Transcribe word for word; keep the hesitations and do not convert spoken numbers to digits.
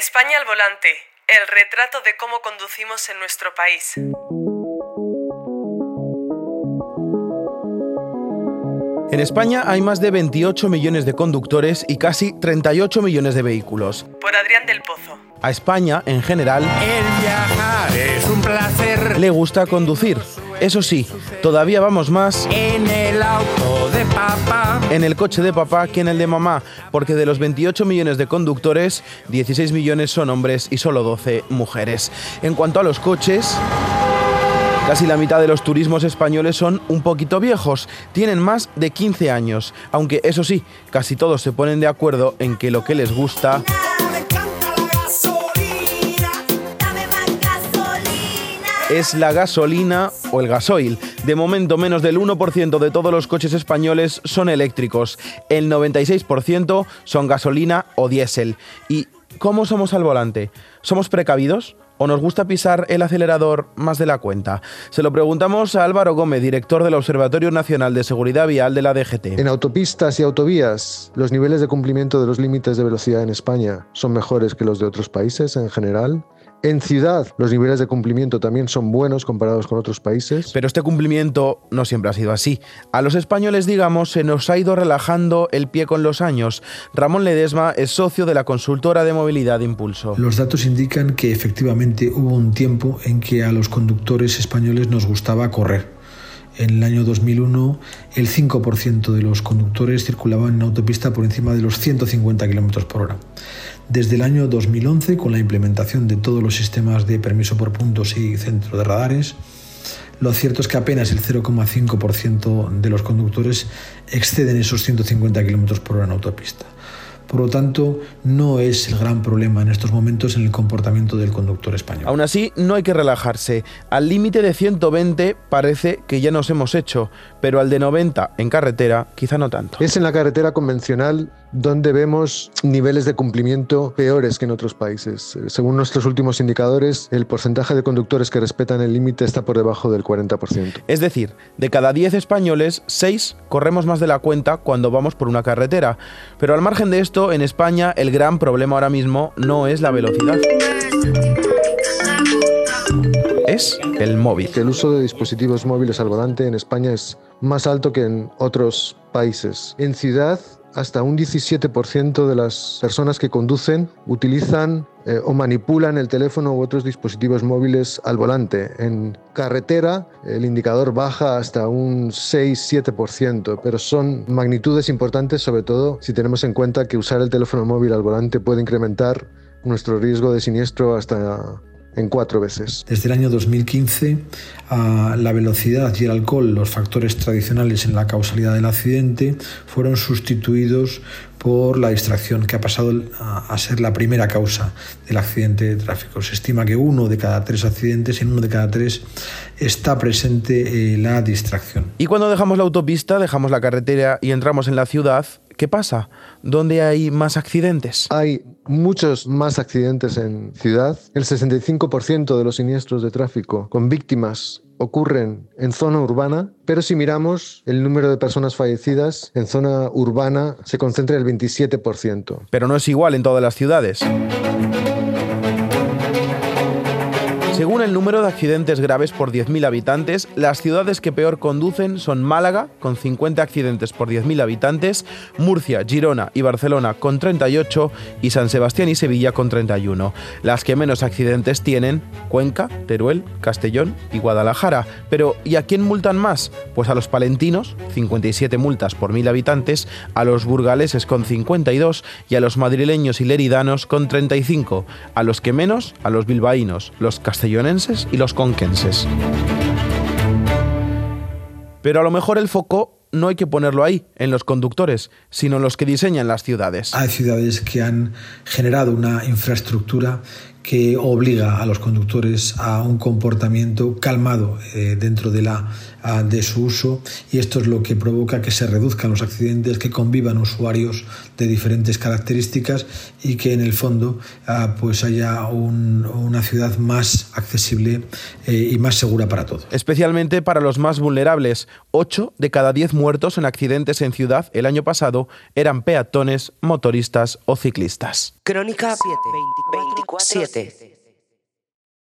España al volante, el retrato de cómo conducimos en nuestro país. En España hay más de veintiocho millones de conductores y casi treinta y ocho millones de vehículos. Por Adrián del Pozo. A España, en general, el viajar es un placer. Le gusta conducir. Eso sí, todavía vamos más en el auto de papá, en el coche de papá que en el de mamá, porque de los veintiocho millones de conductores, dieciséis millones son hombres y solo doce mujeres. En cuanto a los coches, casi la mitad de los turismos españoles son un poquito viejos, tienen más de quince años, aunque eso sí, casi todos se ponen de acuerdo en que lo que les gusta es la gasolina o el gasoil. De momento, menos del uno por ciento de todos los coches españoles son eléctricos. El noventa y seis por ciento son gasolina o diésel. ¿Y cómo somos al volante? ¿Somos precavidos? ¿O nos gusta pisar el acelerador más de la cuenta? Se lo preguntamos a Álvaro Gómez, director del Observatorio Nacional de Seguridad Vial de la D G T. En autopistas y autovías, los niveles de cumplimiento de los límites de velocidad en España son mejores que los de otros países en general. En ciudad, los niveles de cumplimiento también son buenos comparados con otros países. Pero este cumplimiento no siempre ha sido así. A los españoles, digamos, se nos ha ido relajando el pie con los años. Ramón Ledesma es socio de la consultora de movilidad Impulso. Los datos indican que efectivamente hubo un tiempo en que a los conductores españoles nos gustaba correr. En el año dos mil uno, el cinco por ciento de los conductores circulaban en autopista por encima de los ciento cincuenta kilómetros por hora. Desde el año dos mil once, con la implementación de todos los sistemas de permiso por puntos y centro de radares, lo cierto es que apenas el cero coma cinco por ciento de los conductores exceden esos ciento cincuenta kilómetros por hora en autopista. Por lo tanto, no es el gran problema en estos momentos en el comportamiento del conductor español. Aún así, no hay que relajarse. Al límite de ciento veinte parece que ya nos hemos hecho, pero al de noventa en carretera quizá no tanto. Es en la carretera convencional donde vemos niveles de cumplimiento peores que en otros países. Según nuestros últimos indicadores, el porcentaje de conductores que respetan el límite está por debajo del cuarenta por ciento. Es decir, de cada diez españoles, seis corremos más de la cuenta cuando vamos por una carretera. Pero al margen de esto, en España el gran problema ahora mismo no es la velocidad. Es el móvil. El uso de dispositivos móviles al volante en España es más alto que en otros países. En ciudad, hasta un diecisiete por ciento de las personas que conducen utilizan eh, o manipulan el teléfono u otros dispositivos móviles al volante. En carretera, el indicador baja hasta un seis a siete por ciento, pero son magnitudes importantes, sobre todo si tenemos en cuenta que usar el teléfono móvil al volante puede incrementar nuestro riesgo de siniestro hasta en cuatro veces. Desde el año dos mil quince, uh, la velocidad y el alcohol, los factores tradicionales en la causalidad del accidente, fueron sustituidos por la distracción, que ha pasado a, a ser la primera causa del accidente de tráfico. Se estima que uno de cada tres accidentes, en uno de cada tres, está presente eh, la distracción. Y cuando dejamos la autopista, dejamos la carretera y entramos en la ciudad, ¿qué pasa? ¿Dónde hay más accidentes? Hay muchos más accidentes en ciudad. El sesenta y cinco por ciento de los siniestros de tráfico con víctimas ocurren en zona urbana, pero si miramos el número de personas fallecidas, en zona urbana se concentra el veintisiete por ciento. Pero no es igual en todas las ciudades. Según el número de accidentes graves por diez mil habitantes, las ciudades que peor conducen son Málaga, con cincuenta accidentes por diez mil habitantes, Murcia, Girona y Barcelona con treinta y ocho y San Sebastián y Sevilla con treinta y uno. Las que menos accidentes tienen, Cuenca, Teruel, Castellón y Guadalajara. Pero ¿y a quién multan más? Pues a los palentinos, cincuenta y siete multas por mil habitantes, a los burgaleses con cincuenta y dos y a los madrileños y leridanos con treinta y cinco. A los que menos, a los bilbaínos, los castellonenses y los conquenses. Pero a lo mejor el foco no hay que ponerlo ahí, en los conductores, sino en los que diseñan las ciudades. Hay ciudades que han generado una infraestructura que obliga a los conductores a un comportamiento calmado eh, dentro de, la, de su uso, y esto es lo que provoca que se reduzcan los accidentes, que convivan usuarios de diferentes características y que en el fondo ah, pues haya un, una ciudad más accesible eh, y más segura para todos. Especialmente para los más vulnerables. ocho de cada diez muertos en accidentes en ciudad el año pasado eran peatones, motoristas o ciclistas. Crónica veinticuatro siete.